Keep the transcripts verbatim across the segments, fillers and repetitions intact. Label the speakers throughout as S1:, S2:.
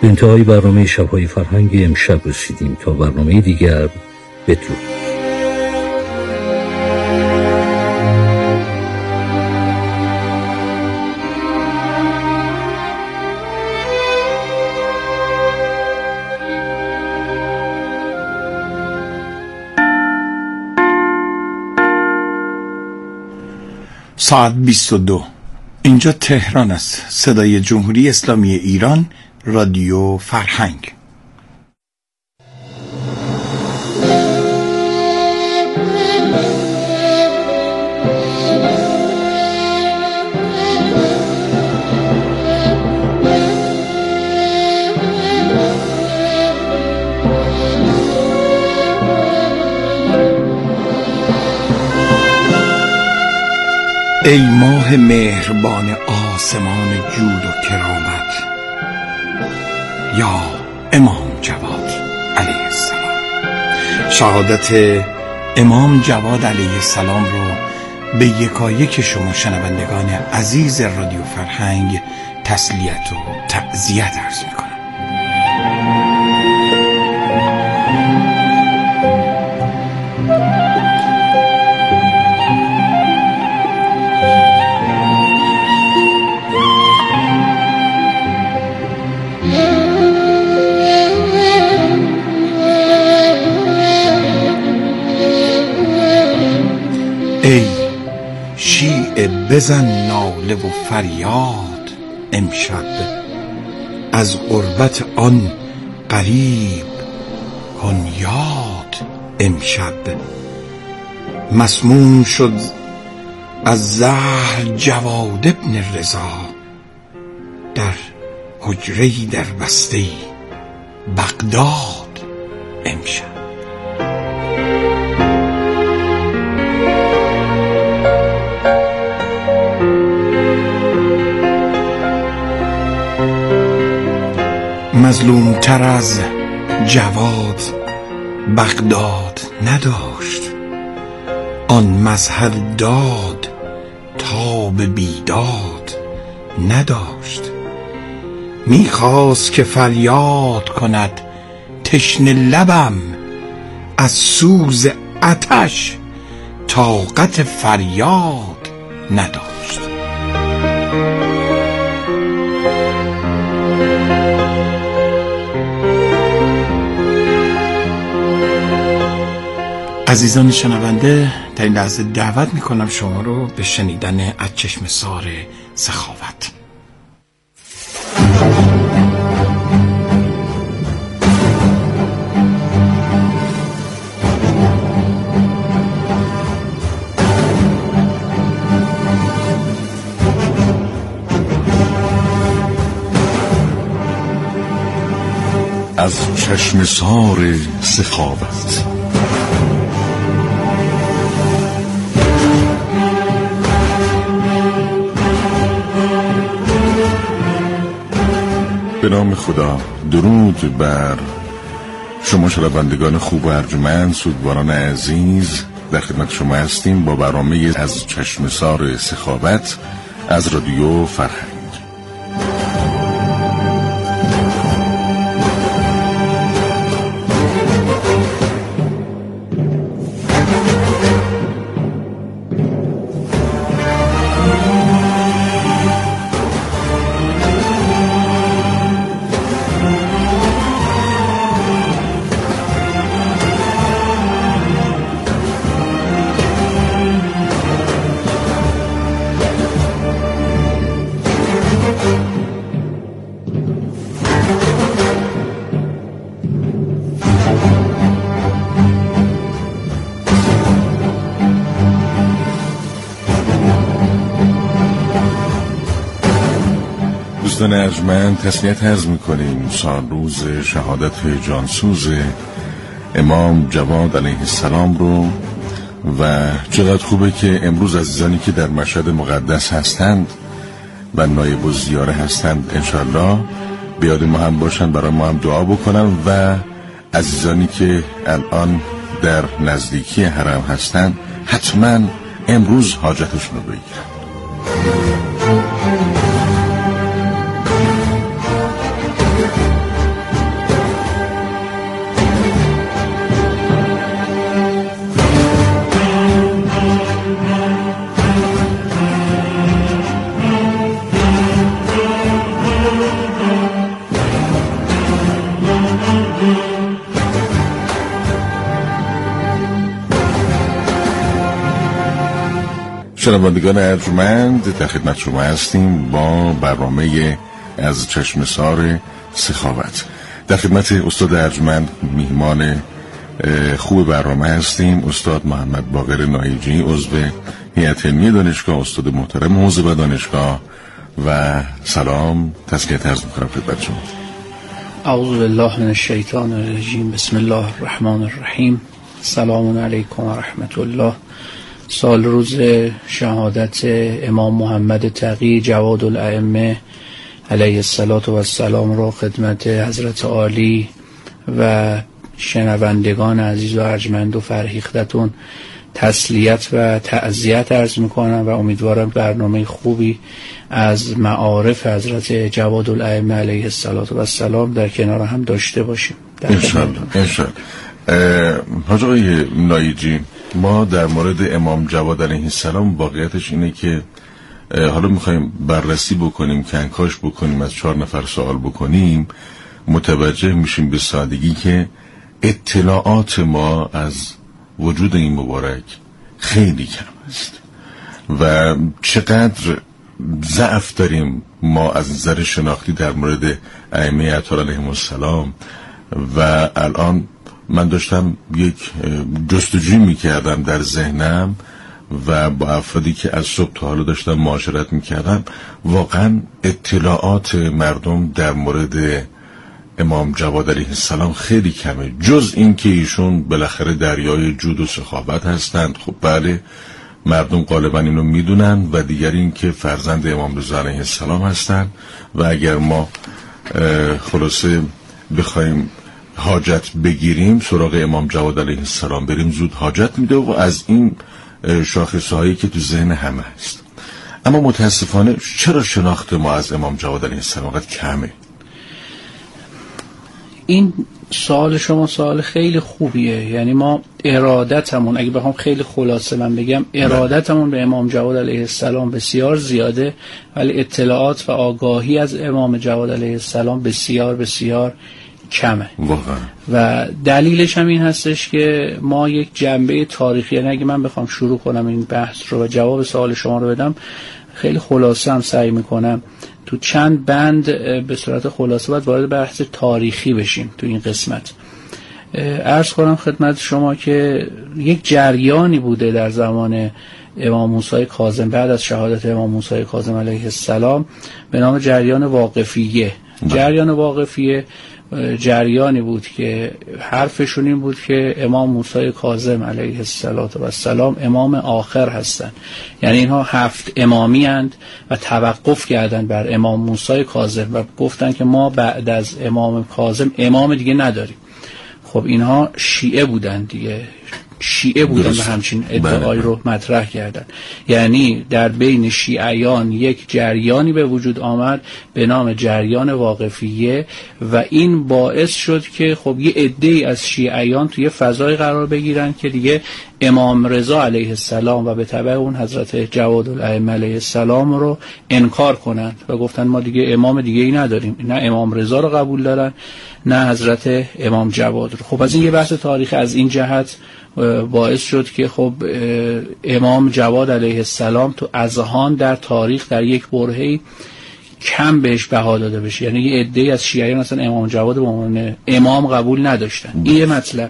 S1: به انتهای برنامه شب‌های فرهنگ امشب رسیدیم. تا برنامه دیگر بدرود.
S2: ساعت بیست و دو. اینجا تهران است. صدای جمهوری اسلامی ایران، رادیو فرهنگ. ای ماه مهربان آسمان جود و کرامت، یا امام جواد علیه السلام، شهادت امام جواد علیه السلام رو به یکایک شما شنوندگان عزیز رادیو فرهنگ تسلیت و تعزیت عرض می‌کنم. ای شیعه بزن ناله و فریاد امشب، از غربت آن غریب کن یاد امشب. مسموم شد از زهر جواد ابن رضا، در حجره‌ای در بسته بغداد امشب. مظلوم تر از جواد بغداد نداشت، آن مظهر داد تاب بیداد نداشت. میخواست که فریاد کند تشنه لبم، از سوز آتش طاقت فریاد نداشت. عزیزان شنونده، در این لحظه دعوت میکنم شما رو به شنیدن از چشمسار سخاوت.
S3: از چشمسار سخاوت. به نام خدا. درود بر شما شنوندگان خوب و ارجمند، سوگواران عزیز. در خدمت شما هستیم با برنامه از چشمسار سخاوت از رادیو فرهنگ. دوستان ارجمند، تسلیت عرض میکنیم سال روز شهادت جانسوز امام جواد علیه السلام رو، و چقدر خوبه که امروز عزیزانی که در مشهد مقدس هستند و نایب الزیاره هستند انشالله بیاد ما هم باشن، برای ما هم دعا بکنن، و عزیزانی که الان در نزدیکی حرم هستند حتما امروز حاجتشون رو بگیرن. شنوندگان ارجمند، در خدمت شما هستیم با برنامه از چشمسار سخاوت. در خدمت استاد ارجمند میهمان خوب برنامه هستیم، استاد محمد باقر نایجی، عضو هیئت علمی دانشگاه، استاد محترم حوزه و دانشگاه. و سلام، تسلیت عرض می‌کنم خدمت شما.
S4: اعوذ بالله من الشیطان الرجیم، بسم الله الرحمن الرحیم. سلام علیکم و رحمت الله. سال روز شهادت امام محمد تقی جواد الائمه علیه الصلاة و السلام را خدمت حضرت عالی و شنوندگان عزیز و ارجمند و فرهیختتون تسلیت و تعزیت عرض میکنم و امیدوارم برنامه خوبی از معارف حضرت جواد الائمه علیه الصلاة و السلام در کنار هم داشته باشیم.
S3: انشالله انشالله. حاج آقای نایجی، ما در مورد امام جواد علیه السلام واقعیتش اینه که حالا میخوایم بررسی بکنیم، کنکاش بکنیم، از چهار نفر سوال بکنیم، متوجه میشیم به سادگی که اطلاعات ما از وجود این مبارک خیلی کم است و چقدر ضعف داریم ما از نظر شناختی در مورد ائمه اطهار علیهم السلام. و الان من داشتم یک جستجوی میکردم در ذهنم و با افرادی که از صبح تا حالا داشتم معاشرت میکردم، واقعا اطلاعات مردم در مورد امام جواد علیه السلام خیلی کمه، جز این که ایشون بالاخره دریای جود و سخاوت هستند. خب بله، مردم غالبا اینو میدونن. و دیگر این که فرزند امام رضا علیه السلام هستند و اگر ما خلاصه بخوایم حاجت بگیریم سراغ امام جواد علیه السلام بریم، زود حاجت میده و از این شاخصه هایی که تو ذهن همه هست. اما متاسفانه چرا شناخت ما از امام جواد علیه السلام قد کمه؟
S4: این سوال شما سوال خیلی خوبیه. یعنی ما ارادتمون، اگه بخوام خیلی خلاصه من بگم، ارادتمون به امام جواد علیه السلام بسیار زیاده، ولی اطلاعات و آگاهی از امام جواد علیه السلام بسیار بسیار کمه. واقعا. و دلیلش هم این هستش که ما یک جنبه تاریخی، یعنی اگه من بخوام شروع کنم این بحث رو و جواب سوال شما رو بدم، خیلی خلاصه هم سعی میکنم تو چند بند به صورت خلاصه باید وارد بحث تاریخی بشیم تو این قسمت. عرض کنم خدمت شما که یک جریانی بوده در زمان امام موسی کاظم بعد از شهادت امام موسی کاظم علیه السلام به نام جریان واقفیه. جریان واقفیه جریانی بود که حرفشون این بود که امام موسی کاظم علیه السلام امام آخر هستند. یعنی اینها هفت امامی اند و توقف کردند بر امام موسی کاظم و گفتند که ما بعد از امام کاظم امام دیگه نداریم. خب اینها شیعه بودند دیگه، شیعه بودن و همچین ادعایی رو مطرح کردن. یعنی در بین شیعیان یک جریانی به وجود آمد به نام جریان واقفیه و این باعث شد که خب یه عده‌ای از شیعیان توی فضای قرار بگیرن که دیگه امام رضا علیه السلام و به تبع اون حضرت جواد الائمه علیه السلام رو انکار کنند و گفتن ما دیگه امام دیگه ای نداریم، نه امام رضا رو قبول دارن نه حضرت امام جواد رو. خب از این یه بحث تاریخی از این جهت باعث شد که خب امام جواد علیه السلام تو اذهان در تاریخ در یک برهه‌ای کم بهش بها داده بشه. یعنی یه عده‌ای از شیعیان اصلا امام جواد به عنوان امام قبول نداشتن. این یه مطلب.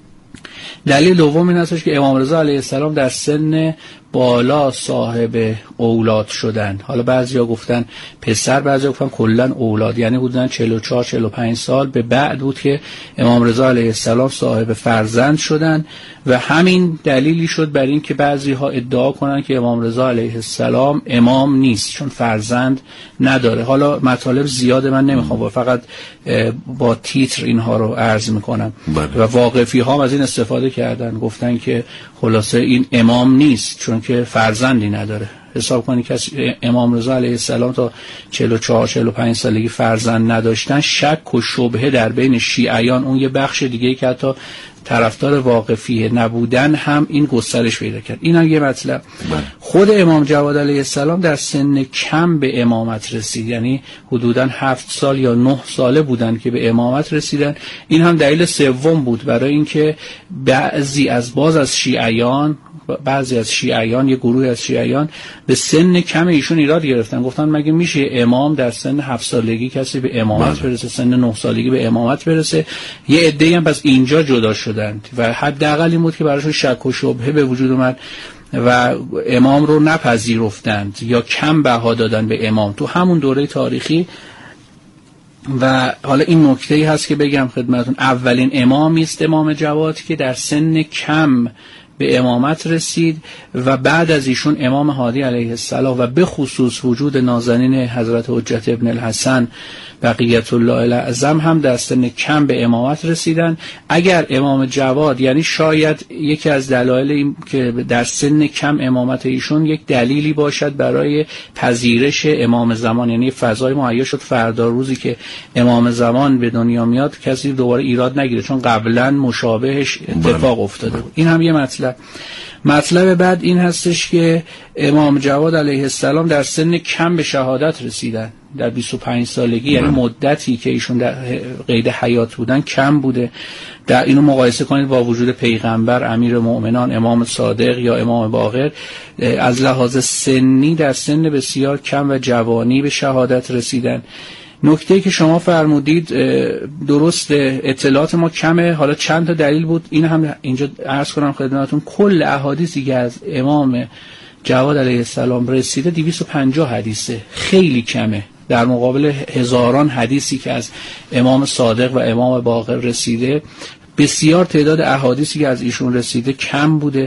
S4: دلیل دوم این هستش که امام رضا علیه السلام در سن بالا صاحب اولاد شدن. حالا بعضیا گفتن پسر، بعضیا گفتن کلا اولاد، یعنی حدوداً چهل و چهار چهل و پنج سال به بعد بود که امام رضا علیه السلام صاحب فرزند شدن و همین دلیلی شد بر این که بعضی‌ها ادعا کنن که امام رضا علیه السلام امام نیست چون فرزند نداره. حالا مطالب زیاده من نمیخوام، فقط با تیتر اینها رو عرض میکنم. و واقفی ها از این استفاده کردن، گفتن که خلاصه این امام نیست چون که فرزندی نداره. حساب کنی که امام رضا علیه السلام تا چهل و چهار چهل و پنج سالگی فرزند نداشتن. شک و شبهه در بین شیعیان، اون یه بخش دیگه که حتی طرفدار واقفیه نبودن، هم این گسترش پیدا کرد. این هم یه مطلب. خود امام جواد علیه السلام در سن کم به امامت رسید، یعنی حدوداً هفت سال یا نه ساله بودن که به امامت رسیدن. این هم دلیل سوم بود برای اینکه بعضی از باز از شیعیان بعضی از شیعیان، یه گروه از شیعیان به سن کم ایشون ایراد گرفتن، گفتن مگه میشه امام در سن هفت سالگی کسی به امامت برسه، سن نه سالگی به امامت برسه؟ یه عده‌ای هم پس اینجا جدا شدند و حداقل این بود که براشون شک و شبهه به وجود اومد و امام رو نپذیرفتند یا کم بها دادن به امام تو همون دوره تاریخی. و حالا این نکته‌ای هست که بگم خدمتون، اولین امامی است امام جواد که در سن کم به امامت رسید و بعد از ایشون امام هادی علیه السلام و به خصوص وجود نازنین حضرت حجت ابن الحسن بقیت الله الاعظم هم در سن کم به امامت رسیدن. اگر امام جواد، یعنی شاید یکی از دلایل این که در سن کم امامت ایشون یک دلیلی باشد برای پذیرش امام زمان، یعنی فضای مهیا شد فردا روزی که امام زمان به دنیا میاد کسی دوباره ایراد نگیره، چون قبلا مشابهش اتفاق افتاده بود. این هم یه مطلب. مطلب بعد این هستش که امام جواد علیه السلام در سن کم به شهادت رسیدن، در بیست و پنج سالگی، یعنی مدتی که ایشون در قید حیات بودن کم بوده. در اینو مقایسه کنید با وجود پیغمبر، امیر مؤمنان، امام صادق یا امام باقر، از لحاظ سنی در سن بسیار کم و جوانی به شهادت رسیدن. نکته که شما فرمودید درست، اطلاعات ما کمه. حالا چند تا دلیل بود، این هم اینجا عرض کنم خدمتتون. کل احادیثی که از امام جواد علیه السلام رسیده دویست و پنجاه حدیثه، خیلی کمه در مقابل هزاران حدیثی که از امام صادق و امام باقر رسیده. بسیار تعداد احادیثی که از ایشون رسیده کم بوده.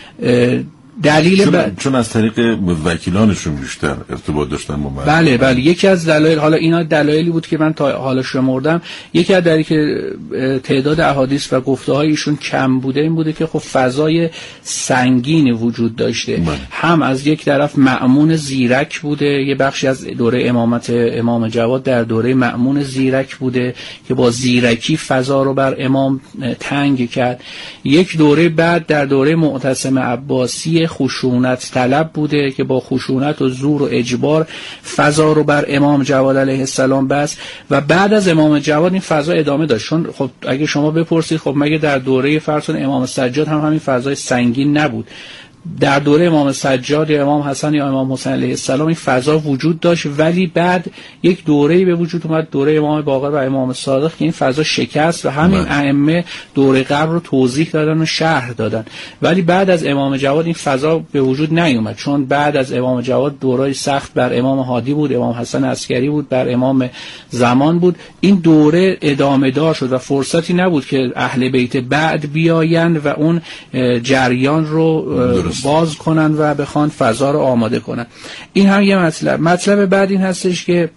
S4: دلیل
S3: چون,
S4: ب...
S3: چون از طریق وکیلانشون بیشتر ارتباط داشتن با مردم.
S4: بله بله، یکی از دلایل، حالا اینا دلایلی بود که من تا حالا شمردم، یکی از دلایلی که تعداد احادیث و گفته های ایشون کم بوده این بوده که خب فضای سنگین وجود داشته. بله. هم از یک طرف مأمون زیرک بوده، یه بخشی از دوره امامت امام جواد در دوره مأمون زیرک بوده که با زیرکی فضا رو بر امام تنگ کرد. یک دوره بعد در دوره معتصم عباسی خشونت طلب بوده که با خشونت و زور و اجبار فضا رو بر امام جواد علیه السلام بست و بعد از امام جواد این فضا ادامه داشت. چون خب اگه شما بپرسید خب مگه در دوره فرسون امام سجاد هم همین فضای سنگین نبود؟ در دوره امام سجاد یا امام حسن یا امام حسین علیه السلام این فضا وجود داشت، ولی بعد یک دوره‌ای به وجود اومد، دوره امام باقر و امام صادق، که این فضا شکست و همین ائمه دوره قبل رو توضیح دادن و شرح دادن. ولی بعد از امام جواد این فضا به وجود نیومد، چون بعد از امام جواد دوره‌ای سخت بر امام هادی بود، امام حسن عسکری بود، بر امام زمان بود. این دوره ادامه دار شد و فرصتی نبود که اهل بیت بعد بیاین و اون جریان رو درست باز کنن و بخوان فضا رو آماده کنن. این هم یه مطلب. مطلب بعد این هستش که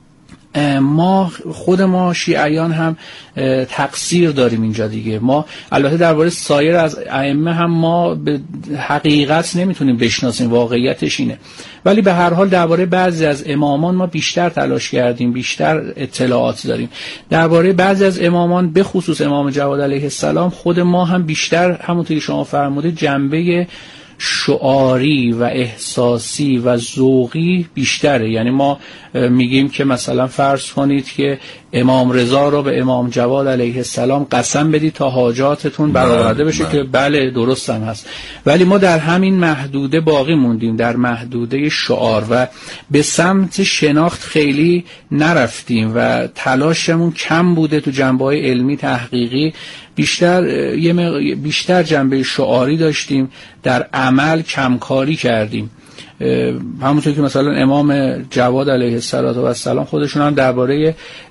S4: ما خود ما شیعیان هم تقصیر داریم اینجا دیگه. ما البته درباره سایر از ائمه هم ما به حقیقت نمیتونیم بشناسیم، واقعیتش اینه، ولی به هر حال درباره بعضی از امامان ما بیشتر تلاش کردیم، بیشتر اطلاعات داریم. درباره بعضی از امامان به خصوص امام جواد علیه السلام خود ما هم بیشتر، همونطوری شما فرمودید، جنبه شعاری و احساسی و ذوقی بیشتره. یعنی ما میگیم که مثلا فرض کنید که امام رضا رو به امام جواد علیه السلام قسم بدید تا حاجاتتون برآورده بشه، که بله درست هم هست، ولی ما در همین محدوده باقی موندیم، در محدوده شعار و به سمت شناخت خیلی نرفتیم و تلاشمون کم بوده تو جنبه‌های علمی تحقیقی. بیشتر یه بیشتر جنبه شعاری داشتیم، در عمل کمکاری کردیم. همونطور که مثلا امام جواد علیه السلام خودشون هم درباره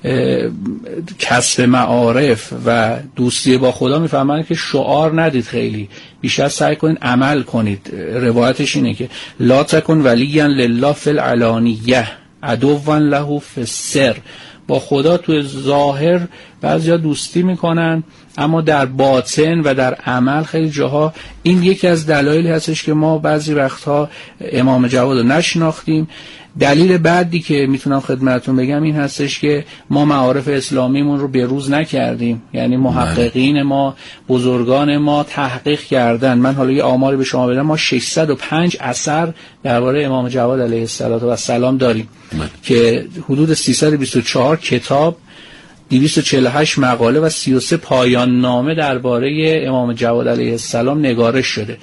S4: کسب معارف و دوستی با خدا میفهمند که شعار ندید، خیلی بیشتر سعی کنید عمل کنید. روایتش اینه که لا تکن ولیا لله فی العلانیه عدوا له فی السر. با خدا تو ظاهر بعضیا دوستی میکنن، اما در باطن و در عمل خیلی جاها. این یکی از دلایلی هستش که ما بعضی وقتها امام جواد رو نشناختیم. دلیل بعدی که میتونم خدمتتون بگم این هستش که ما معارف اسلامیمون رو بروز نکردیم. یعنی محققین ما، بزرگان ما تحقیق کردن. من حالا یه آماری به شما بدم، ما ششصد و پنج اثر درباره امام جواد علیه السلام داریم که حدود سیصد و بیست و چهار کتاب، دویست و چهل و هشت مقاله و سی و سه پایان نامه درباره امام جواد علیه السلام نگارش شده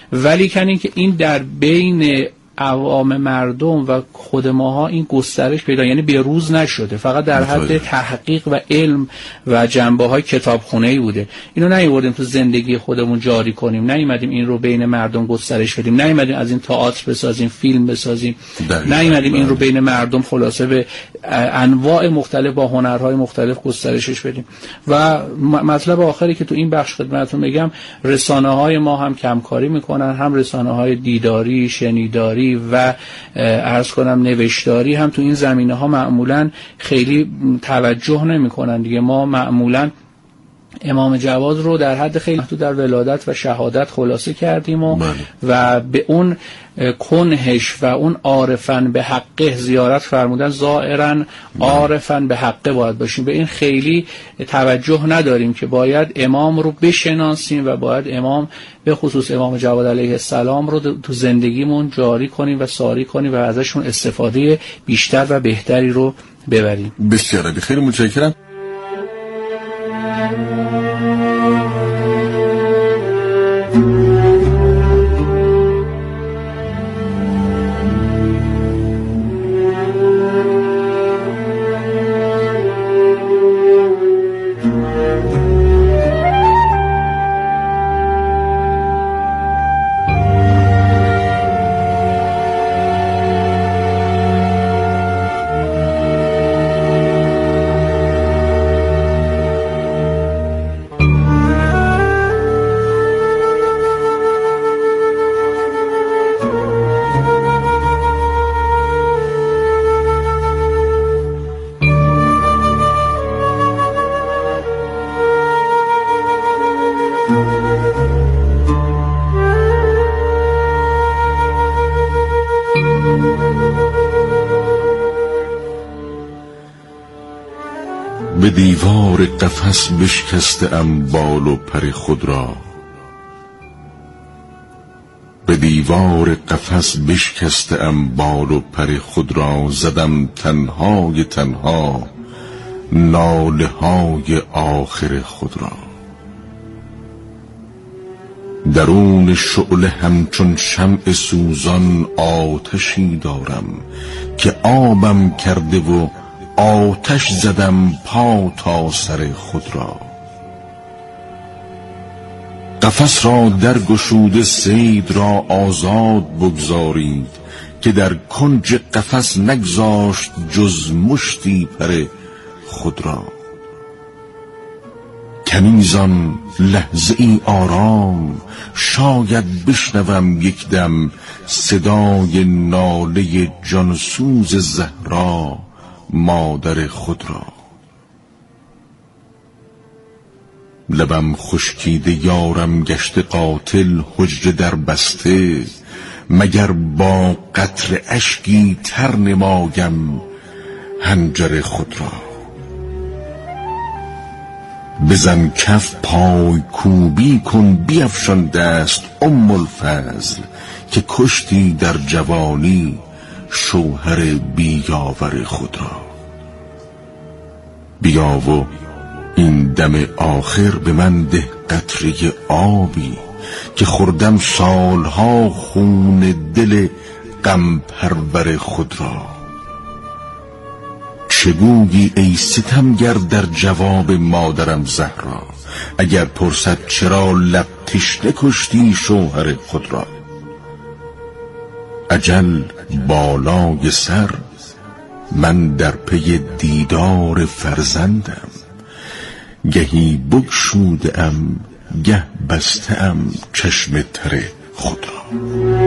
S4: ولی کنین که این در بین عوام مردم و خود ماها این گسترش پیدا، یعنی به روز نشده، فقط در حد تحقیق و علم و جنبه‌های کتابخونه‌ای بوده. اینو نیوردیم تو زندگی خودمون جاری کنیم، نیومدیم این رو بین مردم گسترش بدیم، نیومدیم از این تئاتر بسازیم، فیلم بسازیم، نیومدیم این رو بین مردم خلاصه به انواع مختلف با هنرهای مختلف گسترشش بدیم. و مطلب آخری که تو این بخش خدمتتون بگم، رسانه‌های ما هم کمکاری میکنن، هم رسانه‌های دیداری، شنیداری و عرض کنم نوشتاری هم تو این زمینه ها معمولا خیلی توجه نمی کنن دیگه. ما معمولا امام جواد رو در حد خیلی محدود در ولادت و شهادت خلاصه کردیم و, و به اون کنهش و اون عارفن به حقه زیارت فرمودن، زائرن عارفن به حقه باید باشیم. به این خیلی توجه نداریم که باید امام رو بشناسیم و باید امام به خصوص امام جواد علیه السلام رو تو زندگیمون جاری کنیم و ساری کنیم و ازشون استفاده بیشتر و بهتری رو ببریم.
S3: بسیار عالی، خیلی متشکرم. به دیوار قفس بشکسته ام بال و پر خود را، به دیوار قفس بشکسته ام بال و پر خود را، زدم تنهای تنها ناله های آخر خود را. درون شعله همچون شمع سوزان آتشی دارم که آبم کرده و آتش زدم پا تا سر خود را. قفس را در گشوده صید را آزاد بگذارید که در کنج قفس نگذاشت جز مشتی پر خود را. کنیزان لحظه ای آرام، شاید بشنوم یک دم صدای ناله جانسوز زهرا مادر خود را. لبم خشکیده یارم گشته قاتل حجره در بسته، مگر با قطر اشکی تر نمایم حنجر خود را. بزن کف پای کوبی کن بیفشان دست ام الفضل که کشتی در جوانی شوهر بیاور خود را. بیا و این دم آخر به من ده قطره آبی که خوردم سالها خون دل غم پرور خود را. چگویی ای ستمگر در جواب مادرم زهرا، اگر پرسد چرا لب تشنه کشتی شوهر خود را. اجل بالای سر من در پی دیدار فرزندم، گهی بگشوده ام گه بسته ام چشم تر خود را.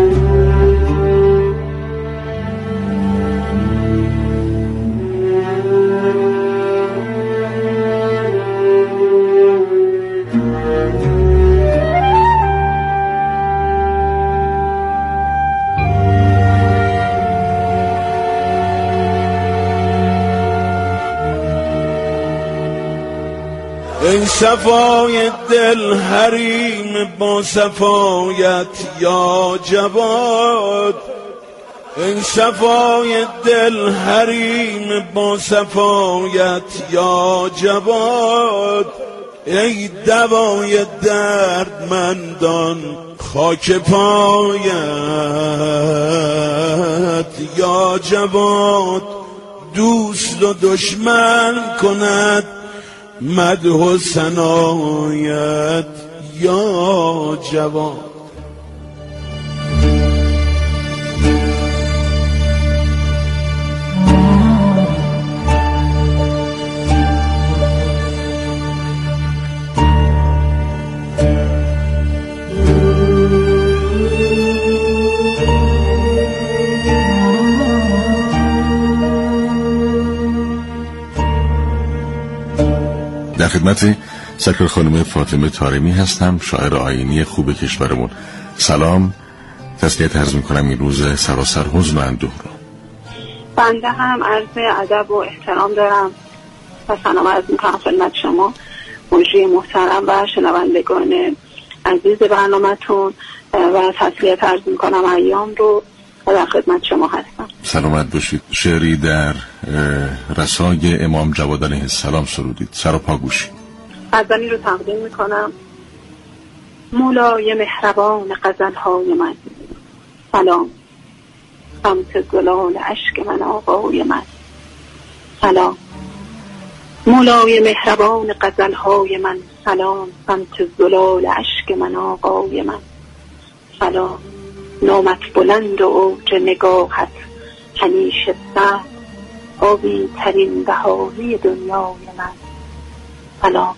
S5: این صفای دل حریم با صفایت یا جواد، این صفای دل حریم با صفایت یا جواد. ای دوای دردمندان خاک پایت یا جواد دوست و دشمن کند مدح و ثنایت یا جواد.
S3: در خدمت سرکار خانم فاطمه طارمی هستم، شاعر آیینی خوب کشورمون. سلام، تسلیت عرض میکنم این روز سراسر حزن و اندوه رو.
S6: بنده هم عرض ادب و احترام دارم و سلام عرض میکنم خدمت شما مجری محترم و شنوندگان عزیز برنامه‌تون و تسلیت عرض میکنم ایام رو و در خدمت شما هستم.
S3: سلامت باشید. شعری در رسای امام جواد علیه السلام سرودید، سر و پا گوشی.
S6: غزلی رو تقدیم میکنم. مولای مهربان غزل‌های من سلام، سمت زلال اشک من آقای من سلام. مولای مهربان غزل‌های من سلام، سمت زلال اشک من آقای من سلام. نامت بلند و اوج نگاهت همیشه سر، آبی ترین بهاری دنیای من سلام.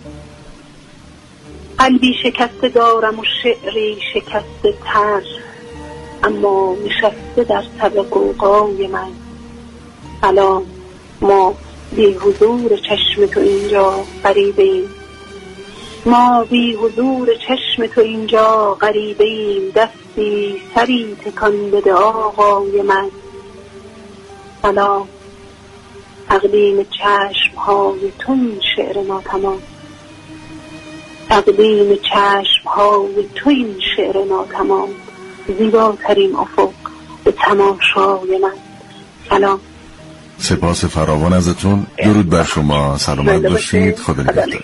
S6: قلبی شکسته دارم و شعری شکسته تر، اما نشسته در تب غوغای من سلام. ما بی حضور چشم تو اینجا غریبه ایم، ما بی حضور چشم تو اینجا غریبه ایم. دستی سری تکان بده آقای من سلام. تقدیم چشم های تو این شعر ناتمام، تقدیم چشم های تو این شعر ناتمام. زیباترین افق به تماشای من سلام.
S3: سپاس فراوان ازتون، درود بر شما، سلامت باشید، خدا نگهدارتون.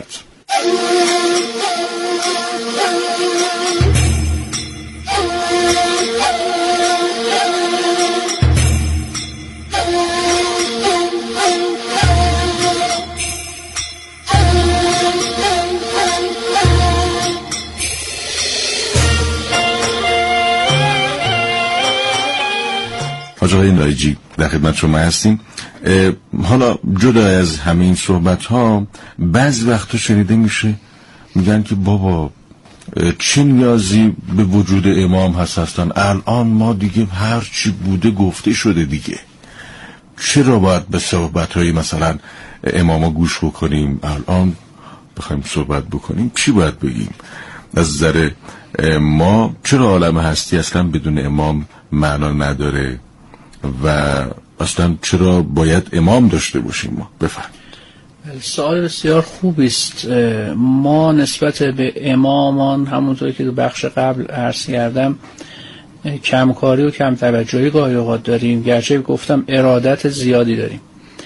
S3: حاج آقای لایجی در خدمت شما هستیم. حالا جدا از همه این صحبت ها بعضی وقتا شنیده میشه میگن که بابا چه نیازی به وجود امام هست هستن، الان ما دیگه هر چی بوده گفته شده دیگه، چرا باید به صحبت های مثلا اماما گوش بکنیم؟ الان بخوایم صحبت بکنیم چی باید بگیم؟ از نظر ما چرا عالم هستی اصلا بدون امام معنا نداره و اصلا چرا باید امام داشته باشیم؟ ما بفرمایید.
S4: سوال بسیار خوبی است. ما نسبت به امامان همونطور که تو بخش قبل عرض کردم کمکاری و کم توجهی گاهی اوقات داریم، گرچه گفتم ارادت زیادی داریم،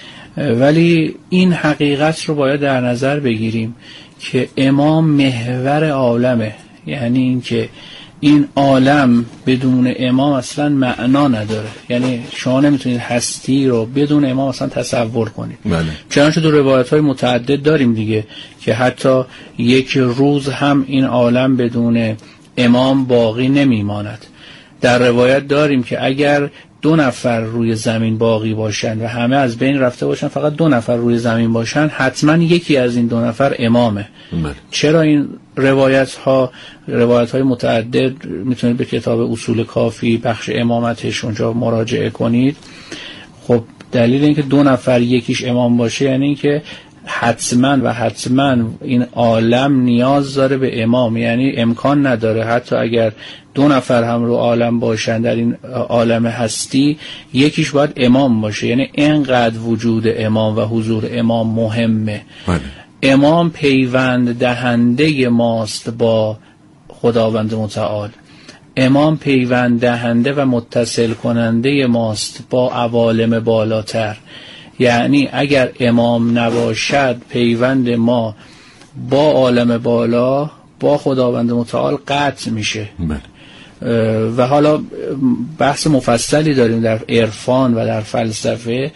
S4: ولی این حقیقت رو باید در نظر بگیریم که امام محور عالمه. یعنی این که این عالم بدون امام اصلا معنا نداره، یعنی شما نمیتونید هستی رو بدون امام اصلا تصور کنید. بله. چنانچه تو روایت های متعدد داریم دیگه که حتی یک روز هم این عالم بدون امام باقی نمیماند. در روایت داریم که اگر دو نفر روی زمین باقی باشن و همه از بین رفته باشن، فقط دو نفر روی زمین باشن، حتما یکی از این دو نفر امامه. بله. چرا این روایت ها روایت های متعدد میتونید به کتاب اصول کافی بخش امامتش اونجا مراجعه کنید. خب دلیل اینکه دو نفر یکیش امام باشه یعنی اینکه حتما و حتما این عالم نیاز داره به امام، یعنی امکان نداره حتی اگر دو نفر هم رو عالم باشن در این عالم هستی یکیش باید امام باشه، یعنی اینقدر وجود امام و حضور امام مهمه. بله. امام پیوند دهنده ماست با خداوند متعال، امام پیوند دهنده و متصل کننده ماست با عوالم بالاتر. یعنی اگر امام نباشد پیوند ما با عالم بالا، با خداوند متعال قطع میشه.
S3: بله.
S4: و حالا بحث مفصلی داریم در عرفان و در فلسفه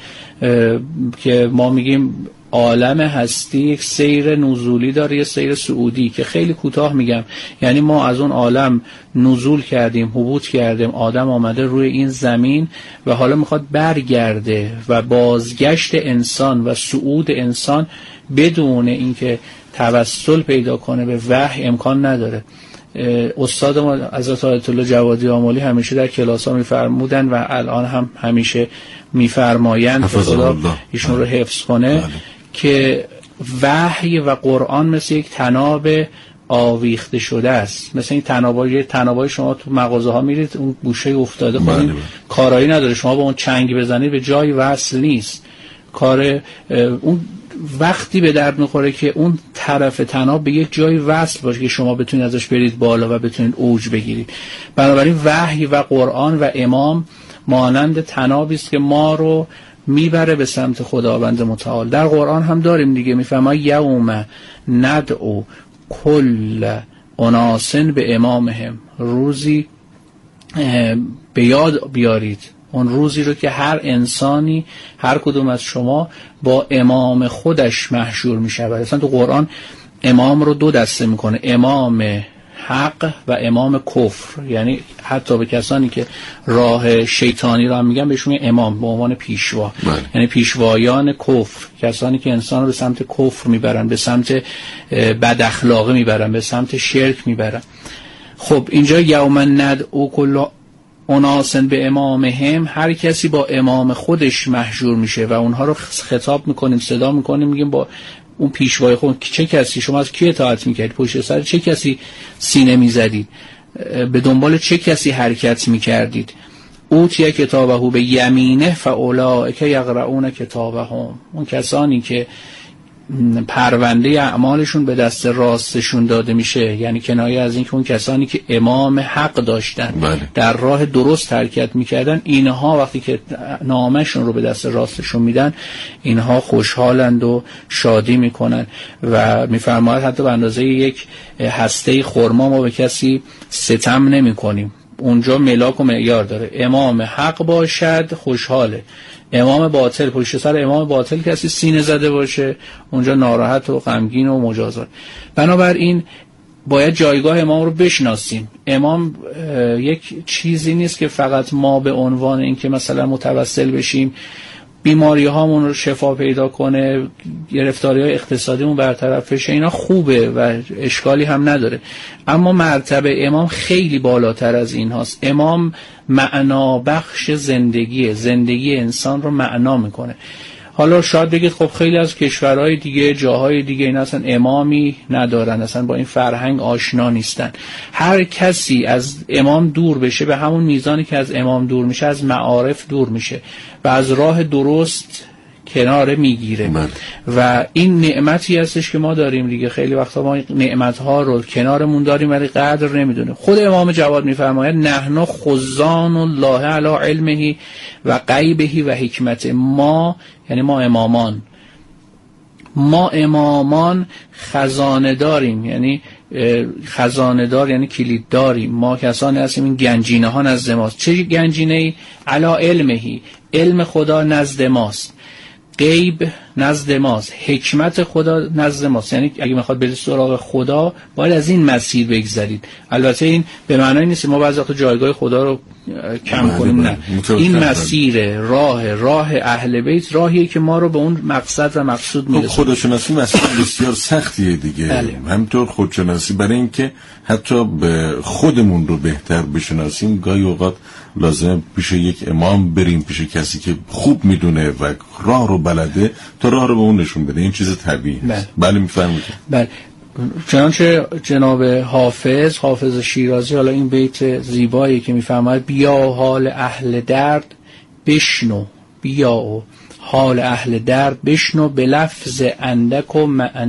S4: که ما میگیم عالم هستی یک سیر نزولی داره، یک سیر صعودی، که خیلی کوتاه میگم، یعنی ما از اون عالم نزول کردیم، هبوط کردیم، آدم آمده روی این زمین و حالا میخواد برگرده و بازگشت انسان و صعود انسان بدون اینکه توسل پیدا کنه به وحی امکان نداره. استاد ما حضرت آیت الله جوادی آملی همیشه در کلاس ها میفرمودن و الان هم همیشه میفرمایند، خدا ایشون رو حفظ کنه، بله. که وحی و قرآن مثل یک طناب آویخته شده است. مثل این طنابای طنابای شما تو مغازه ها میرید اون گوشه افتاده، خب این کارایی نداره، شما با اون چنگ بزنید به جای وصل نیست. کار اون وقتی به درد میخوره که اون طرف طناب به یک جای وصل باشه که شما بتونید ازش برید بالا و بتونید اوج بگیرید. بنابراین وحی و قرآن و امام مانند طنابی است که ما رو میبره به سمت خداوند متعال. در قرآن هم داریم دیگه، میفهمه یوم ندعو کل اناس به امامهم، روزی به یاد بیارید اون روزی رو که هر انسانی، هر کدوم از شما با امام خودش محشور می شود. اصلا تو قرآن امام رو دو دسته میکنه، امام حق و امام کفر، یعنی حتی به کسانی که راه شیطانی رو هم میگن بهشون امام به عنوان پیشوا، بله. یعنی پیشوایان کفر، کسانی که انسان رو به سمت کفر میبرن، به سمت بد اخلاقی میبرن، به سمت شرک میبرن. خب اینجا یوم ندعو کل اناس به امامهم، هر کسی با امام خودش محشور میشه و اونها رو خطاب میکنیم، صدا میکنیم، میگیم با اون پیشوای خود چه کسی، شما از کی اطاعت میکردید، پشت سر چه کسی سینه میزدید، به دنبال چه کسی حرکت میکردید. اوتی کتابه به یمینه فاولئک یقرؤون کتابهم، اون کسانی که پرونده اعمالشون به دست راستشون داده میشه، یعنی کنایه از اینکه اون کسانی که امام حق داشتن، بله. در راه درست حرکت میکردن، اینها وقتی که نامشون رو به دست راستشون میدن، اینها خوشحالند و شادی میکنن و میفرماید حتی به اندازه یک هسته خرما ما به کسی ستم نمی کنیم. اونجا ملاک و معیار داره، امام حق باشد خوشحاله، امام باطل، پشت سر امام باطل کسی سینه زده باشه اونجا ناراحت و غمگین و مجازات. بنابراین باید جایگاه امام رو بشناسیم. امام یک چیزی نیست که فقط ما به عنوان اینکه مثلا متوسل بشیم بیماری هامون رو شفا پیدا کنه، گرفتاری های اقتصادیمون برطرف بشه، اینا خوبه و اشکالی هم نداره، اما مرتبه امام خیلی بالاتر از این هاست. امام معنا بخش زندگیه، زندگی انسان رو معنا میکنه. حالا شاید بگید خب خیلی از کشورهای دیگه، جاهای دیگه این اصلا امامی ندارن، اصلا با این فرهنگ آشنا نیستن. هر کسی از امام دور بشه به همون میزانی که از امام دور میشه از معارف دور میشه و از راه درست کناره میگیره و این نعمتی هستش که ما داریم دیگه. خیلی وقتا ما نعمتها رو کنارمون داریم ولی قدر نمیدونیم. خود امام جواد میفرماید نحن خزان الله علی علمه و غیبه و حکمت، ما یعنی ما امامان ما امامان خزانه داریم، یعنی خزانه دار یعنی کلید داریم، ما کسانی هستیم این گنجینه ها نزد ماست. چه گنجینه ای؟ علی علمه، علم خدا نزد ماست، غیب نزد ماست، حکمت خدا نزد ماست. یعنی اگه میخواد برید سراغ خدا باید از این مسیر بگذرید. البته این به معنای نیست ما بعضی وقتا جایگاه خدا رو کم کنیم، نه، این مسیر راه راه اهل بیت راهیه که ما رو به اون مقصد و مقصود میرسونه.
S3: خودشناسی مسئله بسیار سختیه دیگه. بله. همینطور خودشناسی برای اینکه حتی به خودمون رو بهتر بشناسیم گاهی اوقات لازمه پیش یک امام بریم، پیش کسی که خوب میدونه و راه رو بلده تا راه رو به اون نشون بده. این چیز طبیعیه. بله, بله میفرمایید.
S4: بله. چنانچه جناب حافظ حافظ شیرازی حالا این بیت زیبایی که میفرماید بیا حال اهل درد بشنو، بیا حال اهل درد بشنو به لفظ اندک و معنی